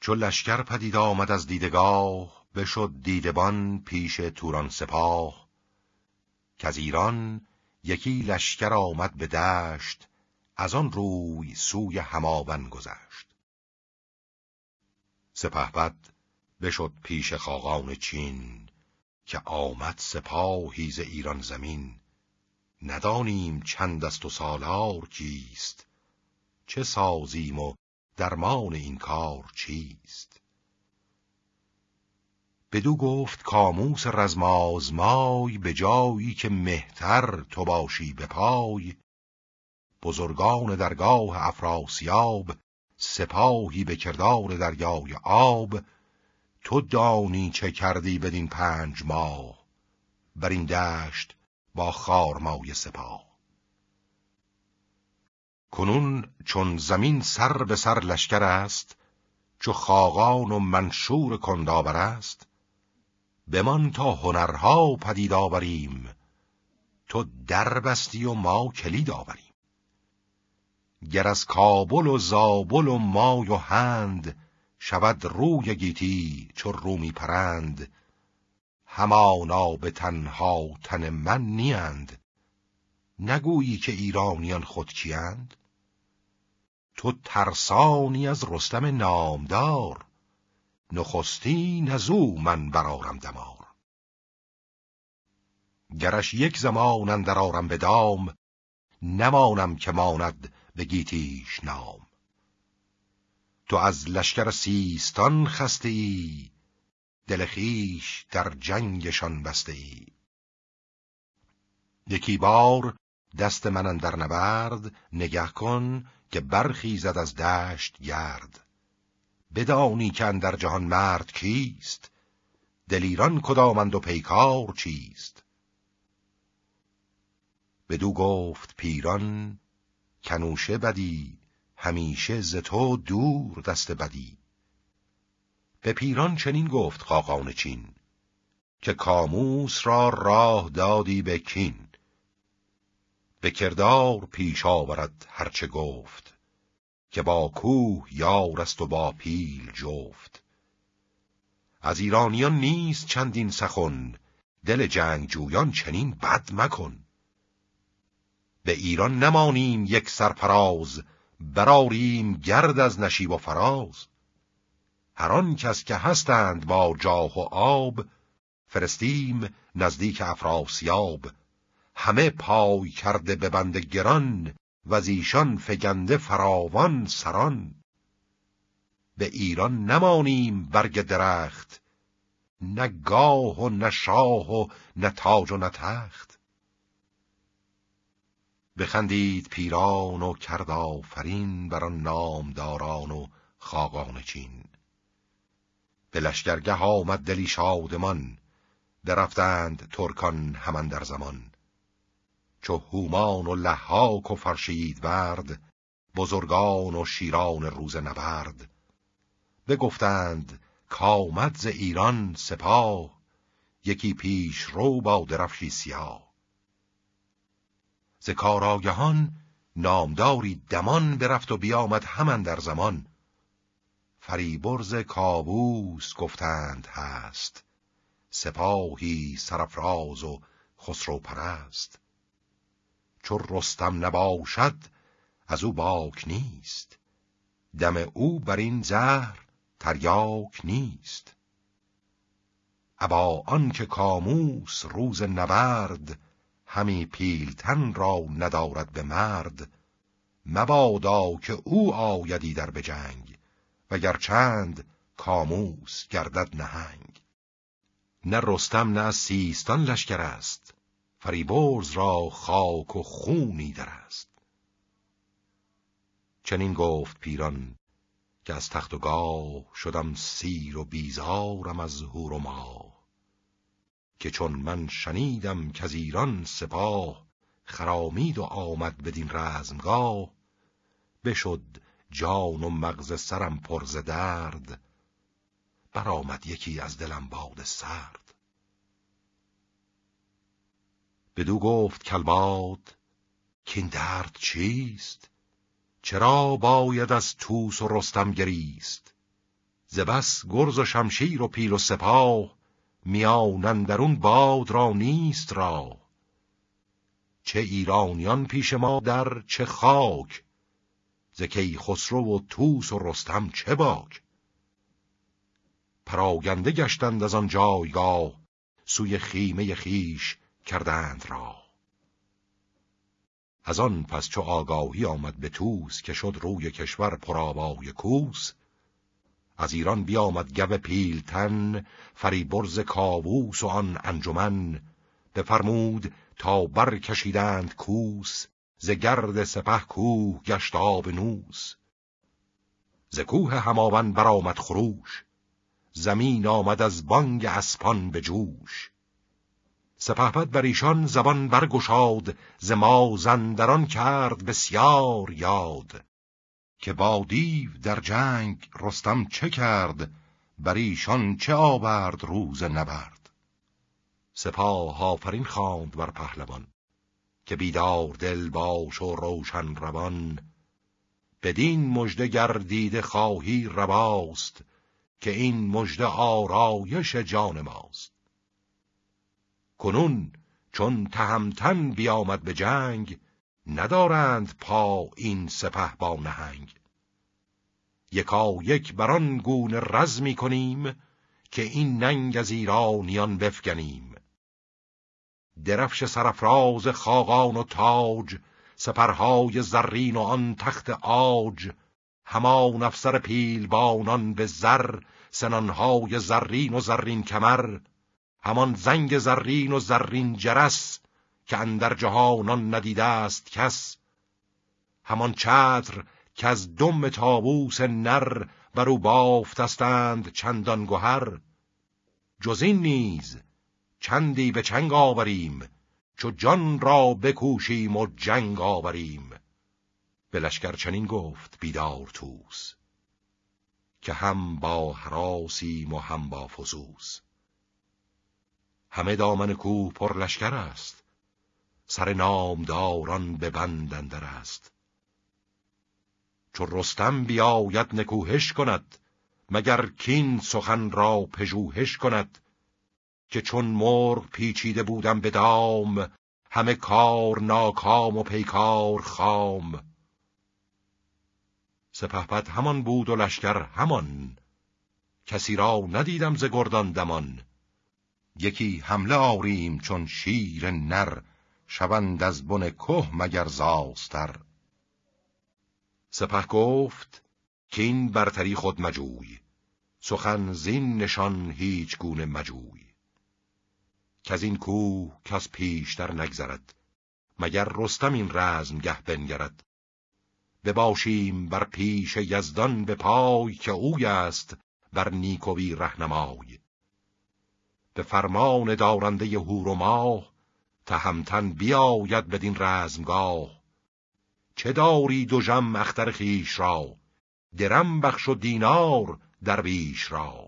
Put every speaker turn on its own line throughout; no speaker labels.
چو لشکر پدید آمد از دیدگاه، بشد دیدبان پیش توران سپاه. کز ایران یکی لشکر آمد به دشت، از آن روی سوی هماون گذشت. سپهبد بشد پیش خاقان چین، که آمد سپاهی ز ایران زمین. ندانیم چند است و سالار کیست، چه سازیم و درمان این کار چیست. بدو گفت کاموس رزم آزمای، به جایی که مهتر تو باشی به پای. بزرگان درگاه افراسیاب، سپاهی به کردار دریای آب. تو دانی چه کردی بدین 5 ماه، بر این دشت با خارمای سپاه. کنون چون زمین سر به سر لشکر است، چو خاقان و منشور کندآور است. بمان تا هنرها پدید آوریم، تو در بستی و ما کلید آوریم. گر از کابل و زابل و مای و هند، شود روی گیتی چو رومی پرند. همانا به تنها تن من نیند، نگویی که ایرانیان خود کیند. تو ترسانی از رستم نامدار، نخستین از او من برآرم دمار. گرش یک زمان اندر آرم به دام، نمانم که ماند به گیتیش نام. تو از لشکر سیستان خسته ای، دل خویش در جنگشان بسته ای. یکی بار دست من اندر نبرد، نگه کن که برخیزد از دشت گرد. بدانی که اندر جهان مرد کیست، دلیران کدامند و پیکار چیست. بدو گفت پیران کنوشه بدی، همیشه ز تو دور دست بدی. به پیران چنین گفت خاقان چین، که کاموس را راه دادی به کین. به کردار پیش آورد هرچه گفت، که با کوه یار است و با پیل جفت. از ایرانیان نیست چندین سخن، دل جنگجویان چنین بد مکن. به ایران نمانیم یک سرفراز، برآریم گرد از نشیب و فراز. هر آن کس که هستند با جاه و آب، فرستیم نزدیک افراسیاب. همه پای کرده به بند گران، و زیشان فگنده فراوان سران. به ایران نمانیم برگ درخت، نه گاه و نه شاه و نه تاج و نه تخت. بخندید پیران و کرد آفرین، بر آن نامداران و خاقان چین. به لشکرگه آمد دلی شادمان، درفتند ترکان هم اندر زمان. چو هومان و لحاک و فرشیدورد، بزرگان و شیران روز نبرد. بگفتند کآمد ز ایران سپاه، یکی پیش رو با درفشی سیاه. ز کارآگهان نامداری دمان، برفت و بیامد هم اندر زمان. فریبرز کاووس گفتند هست، سپاهی سرافراز و خسرو پرست. چو رستم نباشد از او باک نیست، دم او بر این زهر تریاک نیست. ابا آن که کاموس روز نبرد، همی پیلتن را ندارد به مرد. مبادا که او آیدی در به جنگ، وگر چند کاموس گردد نهنگ. نه رستم نه از سیستان لشکر است، فریبرز را خاک و خونی در است. چنین گفت پیران که از تخت و گاه، شدم سیر و بیزارم از هور و ماه. که چون من شنیدم که از ایران سپاه، خرامید و آمد بدین رزمگاه. بشد جان و مغز سرم پر ز درد، برآمد یکی از دلم باد سرد. بدو گفت کلباد کاین درد چیست، چرا باید از طوس و رستم گریست. ز بس گرز و شمشیر و پیل و سپاه، میان اندرون باد را نیست را. چه ایرانیان پیش ما در چه خاک، ز کیخسرو و طوس و رستم چه باک. پراگنده گشتند از آن جایگاه، سوی خیمه خیش کردند را. از آن پس چو آگاهی آمد به طوس، که شد روی کشور پرآوای کوس. از ایران بیامد گو پیلتن، فریبرز کاووس و آن انجمن. بفرمود تا برکشیدند کوس، ز گرد سپه کوه گشت آبنوس. ز کوه هماون برآمد خروش، زمین آمد از بانگ اسپان به جوش. سپهبد بر ایشان زبان برگشاد، ز مازندران کرد بسیار یاد. که با دیو در جنگ رستم چه کرد، بر ایشان چه آورد روز نبرد. سپاه آفرین خواند بر پهلوان، که بیدار دل باش و روشن روان. بدین مژده گردیده خواهی رواست، که این مژده آرایش جان ماست. کنون چون تهمتن بیامد به جنگ، ندارند پا این سپه با نهنگ. یکا یک بران گونه رزمی کنیم، که این ننگ از ایرانیان بفگنیم. درفش سرافراز خاقان و تاج، سپرهای زرین و آن تخت عاج. همان افسر پیلبانان به زر، سنانهای زرین و زرین کمر. همان زنگ زرین و زرین جرس، که اندر جهانان ندیده است کس. همان چتر که از دم طاووس نر، برو بافتستند چندان گهر. جز این نیز چندی به چنگ آوریم، چو جان را بکوشیم و جنگ آوریم. به لشکر چنین گفت بیدار طوس، که هم با هراسیم و هم با فسوس. همه دامن کوه پر لشکر است، سر نامداران به بند اندر است. چو رستم بیاید نکوهش کند، مگر کین سخن را پژوهش کند. که چون مرغ پیچیده بودم به دام، همه کار ناکام و پیکار خام. سپهبد همان بود و لشکر همان، کسی را ندیدم ز گردان دمان. یکی حمله آریم چون شیر نر، شوند از بن که مگر زاستر. سپه گفت که این برتری خود مجوی، سخن زین نشان هیچ گونه مجوی. که از این کوه کس پیشتر نگذرد، مگر رستم این رزمگه بنگرد. بباشیم بر پیش یزدان به پای، که اوی است بر نیکوی رهنمای. به فرمان دارنده هور و ماه، تهمتن بیاید بدین رزمگاه. چه داری دژم اختر خویش را، درم بخش و دینار درویش را.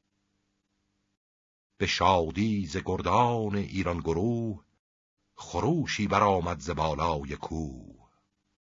به شادی ز گردان ایران گروه، خروشی برآمد ز بالای کوه.